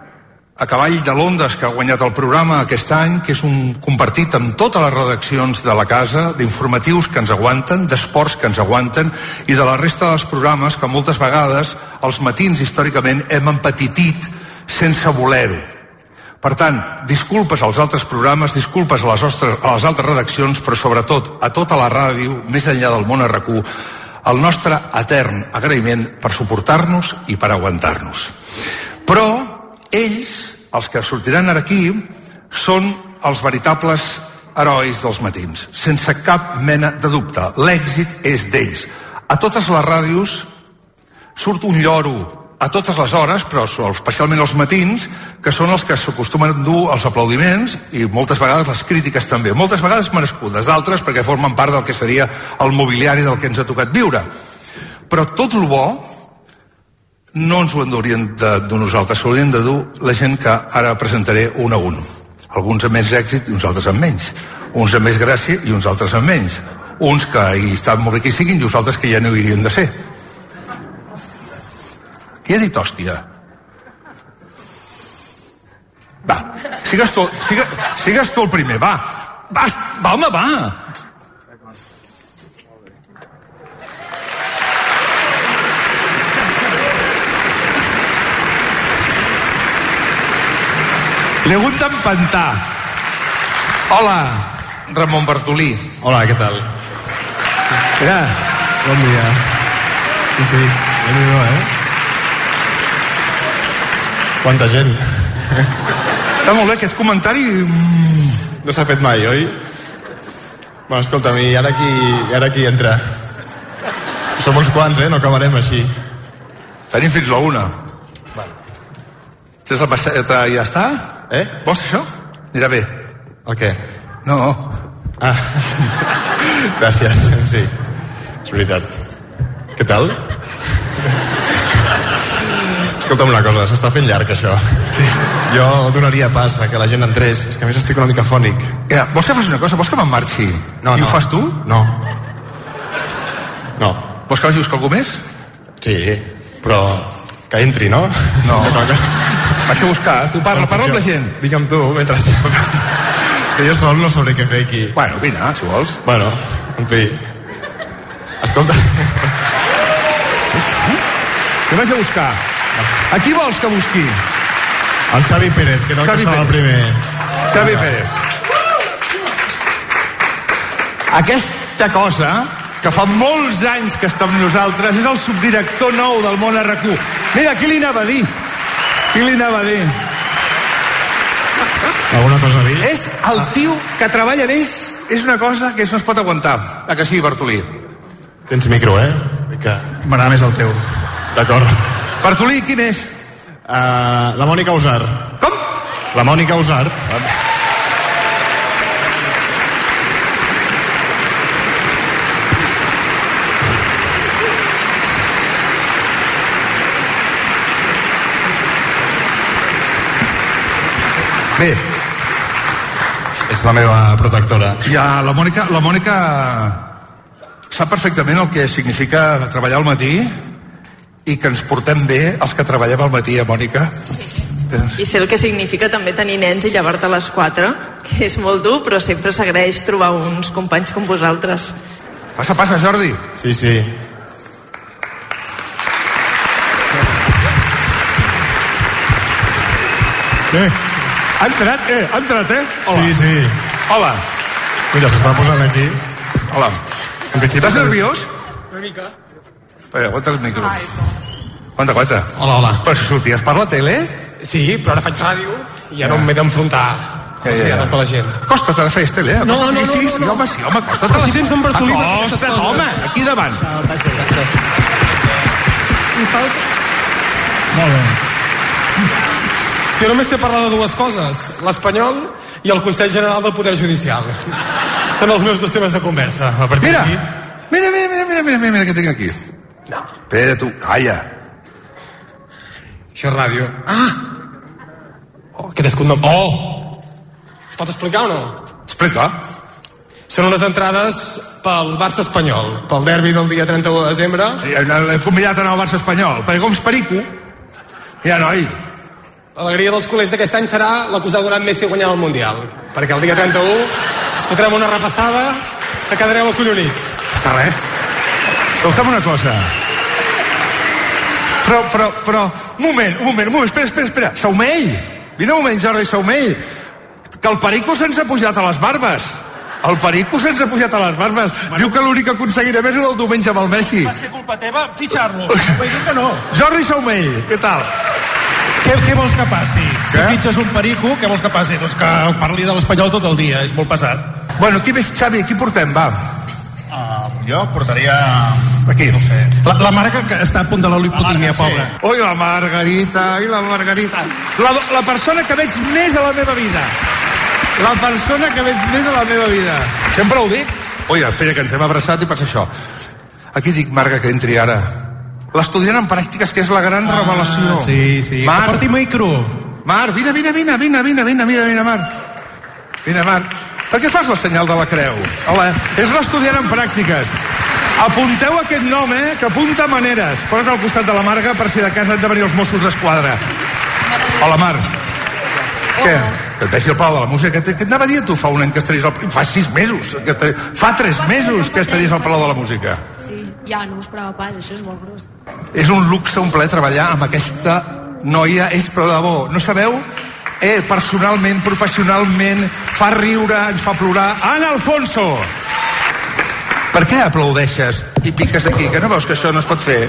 a cavall de l'Ondes, que ha guanyat el programa aquest any, que és un compartit amb totes les redaccions de la casa, d'informatius que ens aguanten, d'esports que ens aguanten, i de la resta dels programes que moltes vegades els matins històricament hem empetitit sense voler-ho. Per tant, disculpes als altres programes, disculpes a les, nostres, a les altres redaccions, però sobretot a tota la ràdio, més enllà del món a RAC u, el nostre etern agraïment per suportar-nos i per aguantar-nos. Però ells, els que sortiran ara aquí, són els veritables herois dels matins, sense cap mena de dubte. L'èxit és d'ells. A totes les ràdios surt un lloro a totes les hores, però especialment els matins, que són els que s'acostumen a dur els aplaudiments i moltes vegades les crítiques també. Moltes vegades merescudes, d'altres perquè formen part del que seria el mobiliari del que ens ha tocat viure. Però tot el bo no ens ho endurien de dur nosaltres, s'haurien de dur la gent que ara presentaré un a un. Alguns amb més èxit i uns altres amb menys. Uns amb més gràcia i uns altres amb menys. Uns que hi estan molt bé que hi siguin i uns altres que ja no hi haurien de ser. Qui ha dit hòstia? Va, sigues tu, sigues, sigues tu el primer, va. Va, va home, va. Li hagut d'empantar. Hola, Ramon Bartolí. Hola, què tal? Mira. Bon dia. Sí, sí, déu-n'hi-do, eh? Quanta gent. Està molt bé aquest comentari. No s'ha fet mai, oi? Bueno, escolta'm, i ara qui, i ara qui entra? Som uns quants, eh? No acabarem així. Tenim fins la una. Tens la passeta i ja està? Eh? Vols això? Anirà bé. El què? No. Ah. Gràcies, sí. És veritat. Què tal? Escolta'm una cosa, s'està fent llarg això. Sí. Jo donaria pas a que la gent entrés. És que a més estic una mica fònic. Ja, vols que faci una cosa? Vols que me'n marxi? No, I no. ho fas tu? No. No. Vols que vagi a buscar algú més? Sí, però que entri, no? No. Vaig a buscar, tu parla, parla amb la gent. Vinc amb tu, mentre... És que jo sol no sabré què fer aquí. Bueno, vine, si vols. Bueno, en fi. Escolta... Què vaig a buscar? A qui vols que busqui? El Xavi Pérez, que no Xavi que estava el primer. Xavi Pérez. Aquesta cosa, que fa molts anys que està amb nosaltres, és el subdirector nou del Món R Q. Mira, qui li anava a dir? Qui li anava a dir? Alguna cosa a dir? És el tio que treballa més. És una cosa que no es pot aguantar. A que sí, Bartolí? Tens micro, eh? Que... M'agrada més el teu. D'acord. Bartolí, quin és? Uh, la Mònica Usart. Com? La Mònica Usart. Bé. És la meva protectora. Ja, la Mònica, la Mònica sap perfectament el que significa treballar al matí i que ens portem bé els que treballem al matí, eh, Mònica? I sé el que significa també tenir nens i llevar-te a les quatre, que és molt dur, però sempre s'agraeix trobar uns companys com vosaltres. Passa, passa, Jordi. Sí, sí. Bé, ha entrat, eh, ha entrat, eh? Hola. Sí, sí. Hola. Mira, s'està posant aquí. Hola. Estàs nerviós? Una mica. Espera, aguanta el micro. Aguanta, aguanta. Hola, hola. Però si sorties per la tele? Sí, però ara faig ràdio i ja no em m'he d'enfrontar a les idees de la gent. Acosta't, ara feies tele, eh? No, no, no, no, Sí, no. home, sí, home, acosta't. Però si tens en Bartolí... Acosta't, home, aquí davant. Molt bé. Jo només sé parlar de dues coses, l'espanyol i el Consell General del Poder Judicial. Són els meus dos temes de conversa. A partir Mira, d'aquí... mira, mira, mira, mira, mira, mira, què tinc aquí. No. Espera, tu, calla. Això és ràdio. Ah! Oh, que t'has condemnat. Oh! Es pot explicar o no? Explica. Són unes entrades pel Barça espanyol, pel derbi del dia trenta-u de desembre. L'he convidat a anar al Barça espanyol, perquè com és perico, ja, noi. L'alegria dels culers d'aquest any serà l'acusat donat Messi guanyant el Mundial, perquè el dia trenta-u es fotrem una repassada que quedareu acollonits. Passa res. Escolta'm una cosa. Però, però, però, un moment, un moment, un moment, espera, espera, espera. Saumell, vine un moment, Jordi Saumell, que el perico se'ns ha pujat a les barbes. El Perico se'ns ha pujat a les barbes. Bueno. Diu que l'únic que aconseguirem és el diumenge amb el Messi. Va ser culpa teva fitxar-lo. Vull dir que no. Jordi Saumell, què tal? Què, què vols que passi? Si què? Fitxes un Perico, què vols que passi? Doncs que parli de l'Espanyol tot el dia, és molt pesat. Bueno, qui més, Xavi, qui portem, va? Uh, jo portaria... Aquí? No sé. La, la mare que, que està a punt de la lipotímia, pobra. Sí. Ui, la Margarita, ui, la Margarita. La, la persona que veig més a la meva vida. La persona que veig més a la meva vida. Sempre ho dic. Ui, espera, que ens hem abraçat i passa això. Aquí dic, Marga, que entri ara. L'estudiant en pràctiques, que és la gran ah, revelació. Sí, sí. Mar, porti micro. Mar, vine, vine, vine, vine, vine, vine, vine, vine, Mar. Vine, Mar. Per què fas la senyal de la creu? Hola, és l'estudiant en pràctiques. Apunteu aquest nom, eh, que apunta maneres. Posa't al costat de la Marga per si de casa han de venir els Mossos d'Esquadra. Hola, Mar. Què? Que et vegi el Palau de la Música. Què t'anava a dir tu fa un any que estaries al... Fa sis mesos. Que estaries... Fa tres mesos que estaries al Palau de la Música. Sí, ja no m'ho esperava pas, això és molt gros. És un luxe, un plaer treballar amb aquesta noia. És però de bo. No sabeu? Eh, personalment, professionalment, fa riure, ens fa plorar. Ana Alfonso! Per què aplaudeixes i piques aquí? Que no veus que això no es pot fer?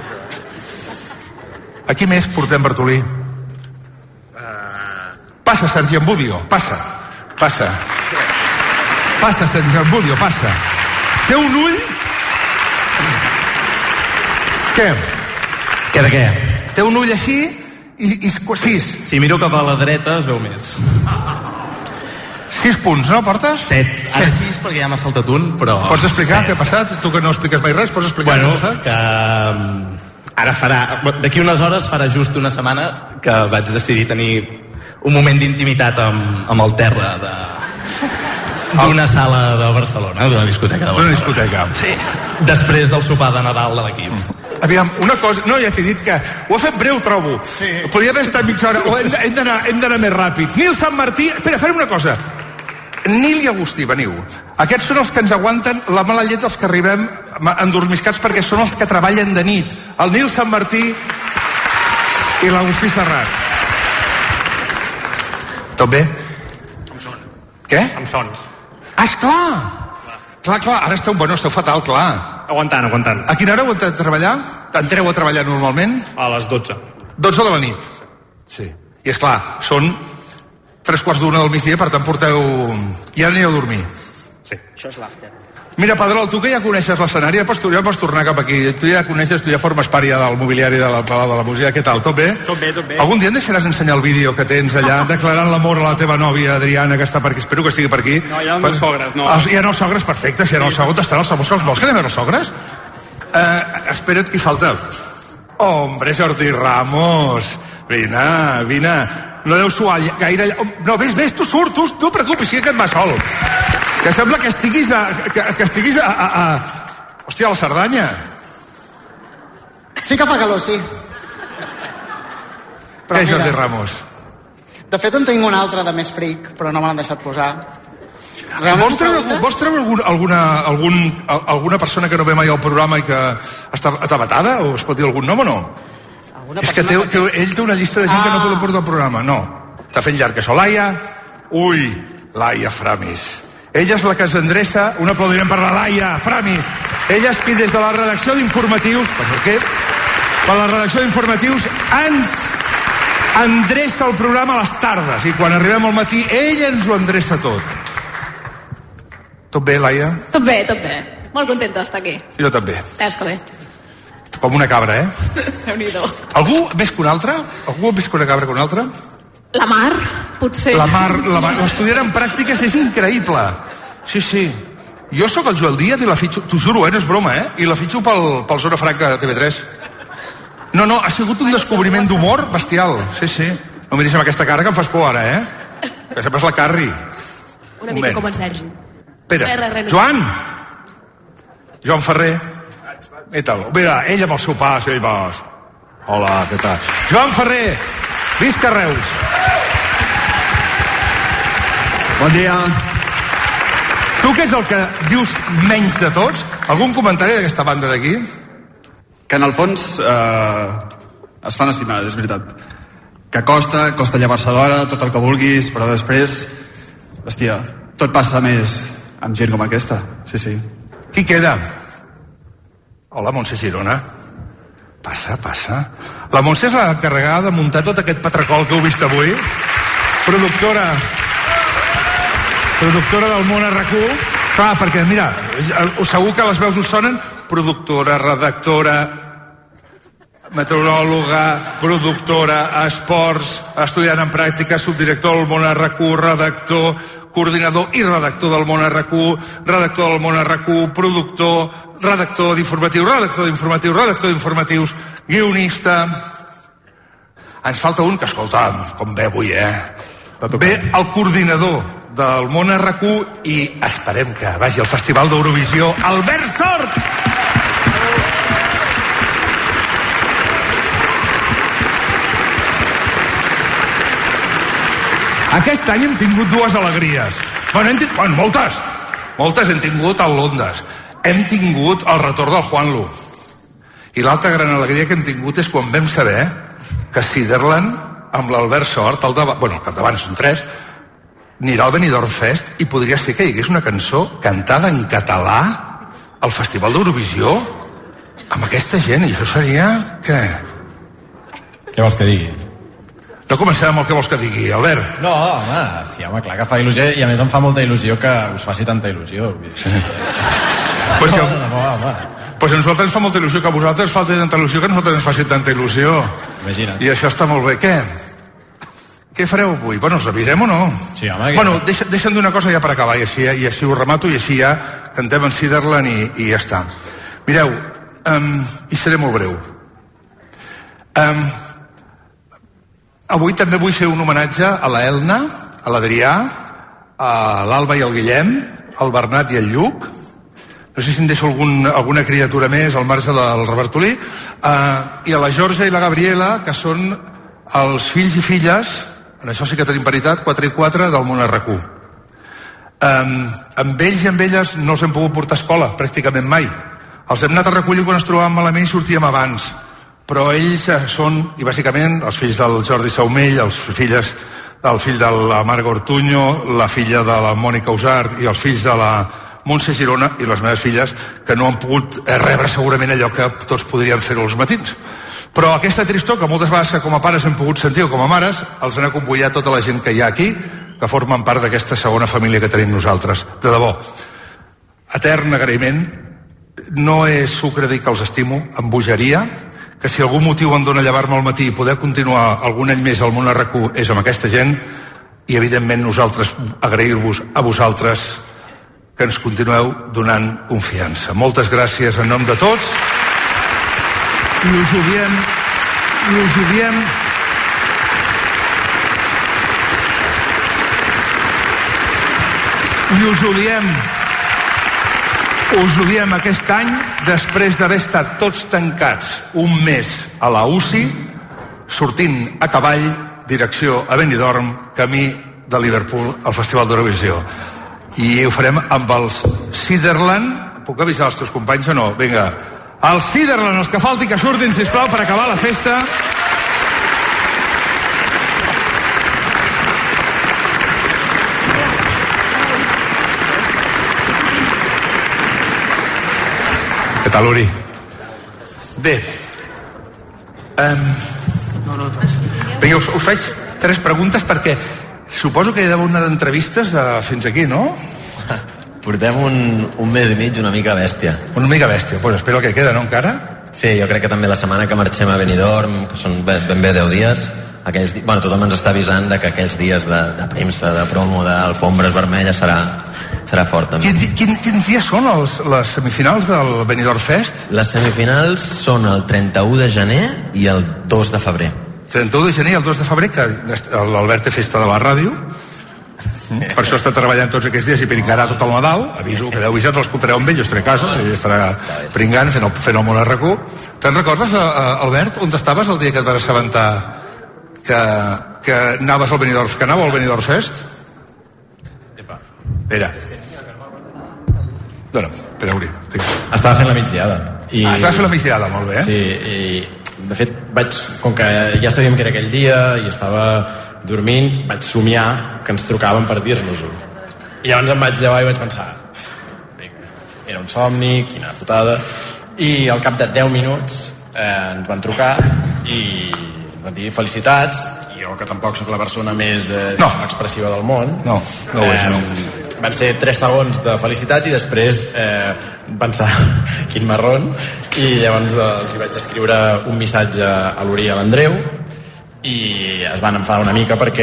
Aquí més portem Bartolí. Passa, Sergi Ambudio, passa, passa. Passa, Sergi Ambudio, passa. Té un ull? Què? Què de què? Té un ull així i, i sis. Si miro cap a la dreta es veu més. Sis punts, no, portes? Set. Ara sis perquè ja m'ha saltat un, però... Pots explicar set. Què ha passat? Tu que no expliques mai res, pots explicar bueno, què ha passat? Que ara farà... D'aquí unes hores farà just una setmana que vaig decidir tenir un moment d'intimitat amb, amb el terra de d'una sala de Barcelona, d'una discoteca de Barcelona. D'una discoteca. Sí. Després del sopar de Nadal de l'equip. Aviam, una cosa... No, ja t'he dit que ho ha fet breu, trobo. Sí. Podria haver estat mitja hora. O hem, hem d'anar hem d'anar més ràpids. Nil Sant Martí... Espera, farem una cosa. Nil i Agustí, veniu. Aquests són els que ens aguanten la mala llet dels que arribem endormiscats perquè són els que treballen de nit. El Nil Sant Martí i l'Agustí Serrat. Tot bé? Amb son. Què? Amb son. Ah, esclar! Clar, clar, ara esteu, bueno, esteu fatal, clar. Aguantant, aguantant. A quina hora heu entrat a treballar? Entreu a treballar normalment? A les dotze. dotze de la nit? Sí. I és clar, són tres quarts d'una del migdia, per tant porteu... I ara anireu a dormir. Sí. Això és l'after. Mira, Pedrol, tu que ja coneixes l'escenari, ja pots, ja pots tornar cap aquí. Tu ja coneixes, tu ja formes part ja del mobiliari de la Palau de la Música. Què tal, tot bé? Tot bé, tot bé. Algun dia em deixaràs ensenyar el vídeo que tens allà, declarant l'amor a la teva nòvia, Adriana, que està per aquí. Espero que estigui per aquí. No, hi ha els sogres, no. Els, hi ha els sogres, perfecte. Si hi ha els sogres, estan els sogres. Vols que anem a veure els sogres? Uh, espera't, qui falta? Hombre, Jordi Ramos. Vine, vine. No deu suar gaire... No, ves, ves, tu surt, tu, no et preocupis, sí que et va sol. Que sembla que estiguis a... Que, que estiguis a, a, a... Hòstia, a la Cerdanya. Sí que fa calor, sí. Però què, Jordi Ramos? De fet, en tinc un altre de més fric, però no me l'han deixat posar. Vols treure, vols treure algun, alguna, algun, alguna persona que no ve mai al programa i que està atabatada? O es pot dir algun nom o no? Alguna És que té, té, ell té una llista de gent ah. que no poden portar al programa. No. Està fent llarg això. Laia. Ui, Laia Framis. Ella és la que ens endreça. Un aplaudiment per la Laia Framis. Ella és qui des de la redacció d'informatius, per què? Per la redacció d'informatius ens endreça el programa a les tardes. I quan arribem al matí, ella ens ho endreça tot. Tot bé, Laia? Tot bé, tot bé. Molt contenta d'estar aquí. Jo també. Ja està bé. Com una cabra, eh? Déu-n'hi-do. Algú més que un altre? Algú més que una cabra que un altre? La Mar, potser. La Mar, la Mar. L'estudiant en pràctiques és increïble. Sí, sí. Jo sóc el Joel Díaz i la fitxo, t'ho juro, eh? No és broma, eh? I la fitxo pel, pel Zona Franca de T V tres. No, no, ha sigut un descobriment d'humor bestial. Sí, sí. No miris amb aquesta cara que em fas por ara, eh? Que sempre és la Carri. Una mica com en Sergi. Espera, Re, re, re, no. Joan! Joan Ferrer. Què tal? Mira, ell amb el seu pas, ell vas. Hola, què tal? Joan Ferrer, visca Reus. Bon dia. Tu què és el que dius menys de tots? Algun comentari d'aquesta banda d'aquí? Que en el fons eh, es fan estimar, és veritat. Que costa, costa llevar-se d'hora, tot el que vulguis, però després, hòstia, tot passa més amb gent com aquesta, sí, sí. Qui queda? Hola, Montse Girona. Passa, passa. La Montse és l'encarregada de muntar tot aquest patracol que heu vist avui. Productora... Productora del Món a R A C u. Clar, perquè, mira, segur que les veus us sonen. Productora, redactora, meteoròloga, productora, esports, estudiant en pràctica, subdirector del Món a R A C u, redactor, coordinador i redactor del Món a R A C u, redactor del Món a R A C u, productor, redactor d'informatius, redactor d'informatius, redactor d'informatius, guionista... Ens falta un que, escolta, com ve avui, eh? Ve el coordinador del Món a R A C u i esperem que vagi al Festival d'Eurovisió, Albert Sort! Aquest any hem tingut dues alegries. Bueno, hem tingut, bueno, moltes. Moltes hem tingut el Londes. Hem tingut el retorn del Juanlu. I l'altra gran alegria que hem tingut és quan vam saber que Siderland, amb l'Albert Sort, al davant, bueno, al capdavant són tres, anirà al Benidorm Fest i podria ser que hi hagués una cançó cantada en català al Festival d'Eurovisió amb aquesta gent, i això seria... Què? Què vols que digui? No comencem amb el que vols que digui, Albert. No, home, sí, home, clar que fa il·lusió, i a més em fa molta il·lusió que us faci tanta il·lusió. Sí. Pues, que... no, home. Pues a nosaltres ens fa molta il·lusió, que a vosaltres falta tanta il·lusió, que a nosaltres ens faci tanta il·lusió. Imagina't. I això està molt bé. Què? Què fareu avui? Bueno, us avisem o no? Sí, home. Bueno, deixa, deixa'm dir una cosa ja per acabar, i així, i així ho remato, i així ja cantem en Siderland i, i ja està. Mireu, um, i seré molt breu. Um, avui també vull fer un homenatge a la Elna, a l'Adrià, a l'Alba i el Guillem, al Bernat i el Lluc. No sé si em deixo algun, alguna criatura més al marge del Robertolí, uh, i a la Georgia i la Gabriela, que són els fills i filles, en això sí que tenim paritat, quatre i quatre del Món a R A C u. Um, amb ells i amb elles no els hem pogut portar a escola pràcticament mai. Els hem anat a recollir quan ens trobàvem malament i sortíem abans, però ells són, i bàsicament els fills del Jordi Saumell, els filles del fill de la Marga Ortuño, la filla de la Mònica Usart i els fills de la Montse Girona i les meves filles, que no han pogut rebre segurament allò que tots podrien fer-ho als matins. Però aquesta tristor, que moltes vegades que com a pares hem pogut sentir o com a mares, els han acompanyat tota la gent que hi ha aquí, que formen part d'aquesta segona família que tenim nosaltres. De debò, etern agraïment. No és sucre dir que els estimo, amb bogeria, que si algun motiu em dóna llevar-me al matí i poder continuar algun any més al Món a R A C u és amb aquesta gent, i evidentment nosaltres agrair-vos a vosaltres que ens continueu donant confiança. Moltes gràcies en nom de tots, i us ho diem, i us ho diem, i us ho diem, us ho diem aquest any, després d'haver estat tots tancats un mes a la U C I, sortint a cavall, direcció a Benidorm, camí de Liverpool al Festival d'Eurovisió. I ho farem amb els Siderland. Puc avisar els teus companys o no? Vinga, els Siderland, els que falti que surtin, sisplau, per acabar la festa. Què tal, Uri? Bé. Um, vinga, us, us faig tres preguntes perquè suposo que hi ha d'haver una d'entrevistes de fins aquí, no? Portem un, un mes i mig una mica bèstia. Una mica bèstia, doncs pues espero el que queda, no, encara? Sí, jo crec que també la setmana que marxem a Benidorm, que són ben, ben bé deu dies, aquells, bueno, tothom ens està avisant de que aquells dies de, de premsa, de promo, d'alfombres vermelles serà, serà fort també. Quin, quin, quins dies són els, les semifinals del Benidorm Fest? Les semifinals són el trenta-u de gener i el dos de febrer. trenta-u de gener i el dos de febrer, que l'Albert té festa de la ràdio, per això està treballant tots aquests dies i pringarà tot el Nadal. Aviso que deu visats l'escoltareu amb ell, jo estaré a casa, ell estarà pringant, fent el, fent el Món a R A C u. Te'n recordes, Albert, on estaves el dia que et vas assabentar que, que anaves al Benidorm, que anava al Benidorm Fest? Espera. Dóna'm, espera, Uri. Estava fent la migdiada. I... Ah, estaves fent la migdiada, molt bé, eh? Sí, i de fet vaig, com que ja sabíem que era aquell dia i estava dormint, vaig somiar que ens trucaven per dir-nos-ho. I llavors em vaig llevar i vaig pensar, era un somni, quina putada, i al cap de deu minuts eh, ens van trucar i ens van dir felicitats, i jo que tampoc sóc la persona més eh, no. expressiva del món, no, no ho és, eh, no. van ser tres segons de felicitat i després eh, pensar quin marrón, i llavors eh, els hi vaig escriure un missatge a l'Uri i a l'Andreu i es van enfadar una mica perquè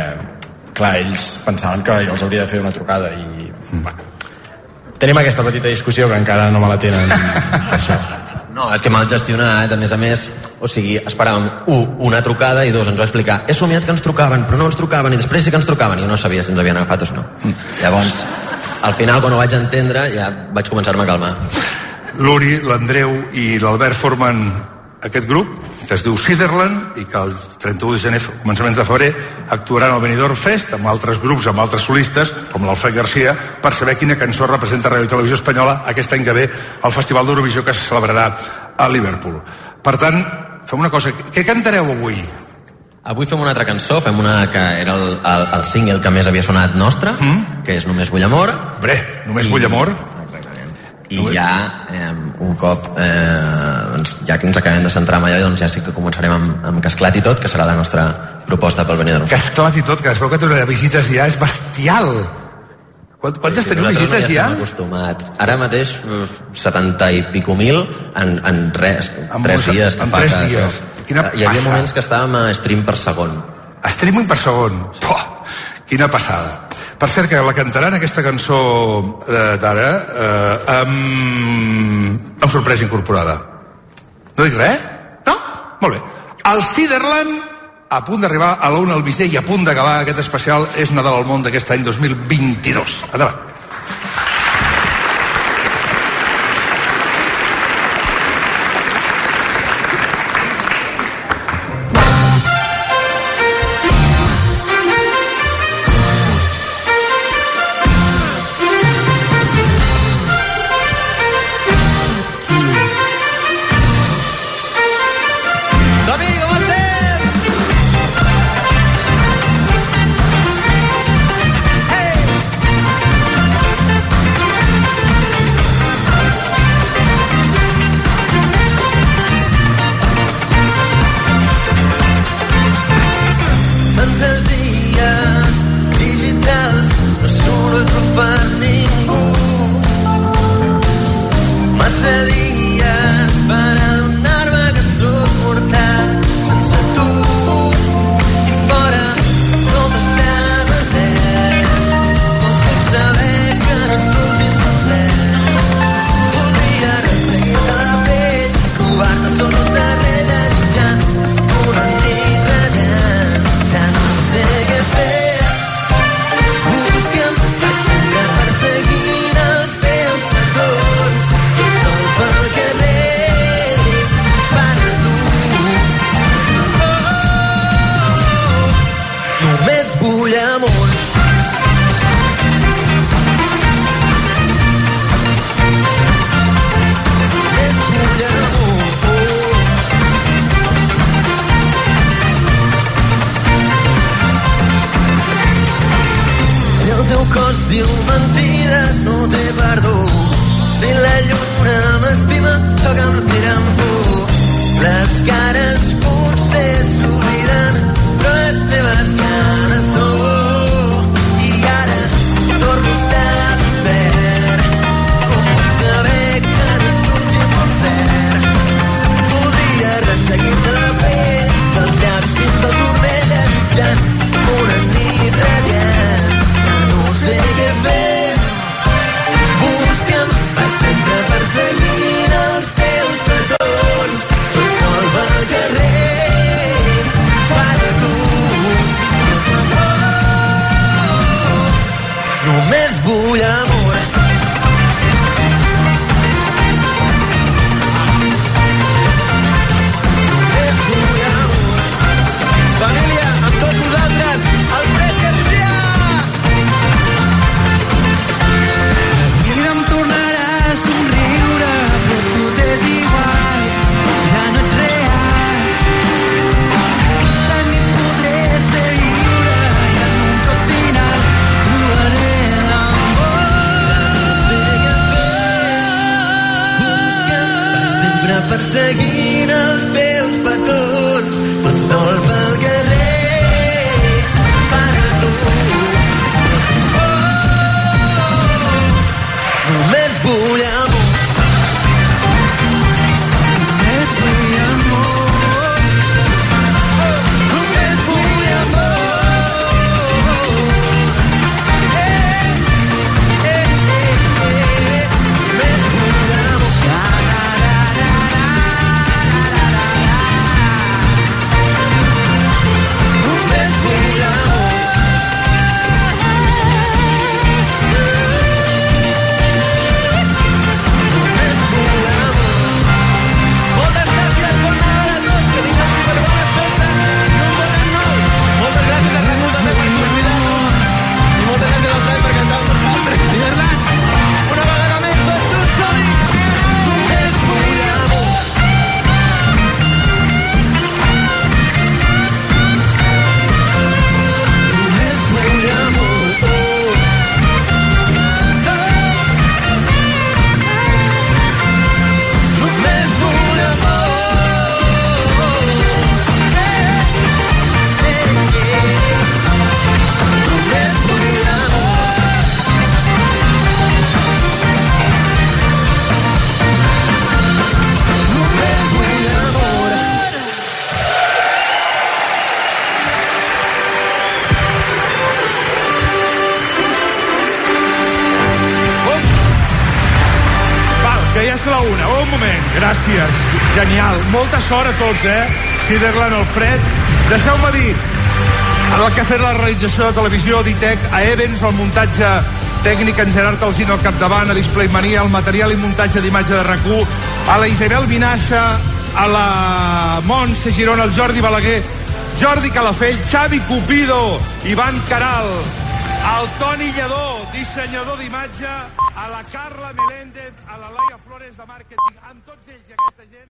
clar, ells pensaven que jo els hauria de fer una trucada i mm. bueno, tenim aquesta petita discussió que encara no me la tenen això. No, és que mal gestionat, a més a més, o sigui, esperàvem, un, una trucada i dos, ens va explicar, he somiat que ens trucaven, però no ens trucaven, i després sí que ens trucaven, i jo no sabia si ens havien agafat o no. Mm. Llavors, al final, quan ho vaig entendre, ja vaig començar-me a calmar. L'Uri, l'Andreu i l'Albert formen aquest grup, que es diu Ciderland, i que el trenta-u de gener, començaments de febrer, actuaran al Benidorm Fest amb altres grups, amb altres solistes, com l'Alfred Garcia, per saber quina cançó representa Ràdio i Televisió Espanyola aquest any que ve al Festival d'Eurovisió que se celebrarà a Liverpool. Per tant, fem una cosa. Què cantareu avui? Avui fem una altra cançó, fem una que era el, el, el single que més havia sonat nostre, mm. que és Només vull amor. Bre, Només I... vull amor. I ja, eh, un cop eh, doncs, ja que ens acabem de centrar en allò, doncs ja sí que començarem amb, amb Casclat i tot, que serà la nostra proposta pel Benidorm. Casclat i tot, que es veu que té una visites ja és bestial. Quantes sí, teniu visites ja? Acostumat. Ara mateix setanta i pico mil en, en res, en tres molts, dies que en fa tres que dies. Quina hi havia passa? Moments que estàvem a stream per segon. A streaming per segon? Poh, quina passada. Per cert, que la cantaran aquesta cançó d'ara eh, amb, amb sorpresa incorporada. No dic res? No? Molt bé. El Ciderland, a punt d'arribar a l'una al Bisell i a punt d'acabar aquest especial, és Nadal al món d'aquest any dos mil vint-i-dos. Endavant. Perseguint els teus perdons, el sol pel carrer. seguint els teus petons, tot sol pel carrer, per a tu. Oh, només vull amor. Només vull amor. Només vull amor. Gràcies, genial. Molta sort a tots, eh? Siderland, Alfred. Deixeu-me dir, el que ha fet la realització de televisió d'Itec, a Evans, el muntatge tècnic, en Gerard Alsina al capdavant, a Displaymania, el material i muntatge d'imatge de RAC u, a la Isabel Vinaixa, a la Montse Girona, el Jordi Balaguer, Jordi Calafell, Xavi Cupido, Ivan Caral, al Toni Lledó, dissenyador d'imatge, a la Carla Meléndez, a la Laia Flores de màrqueting, amb tots ells i aquesta gent...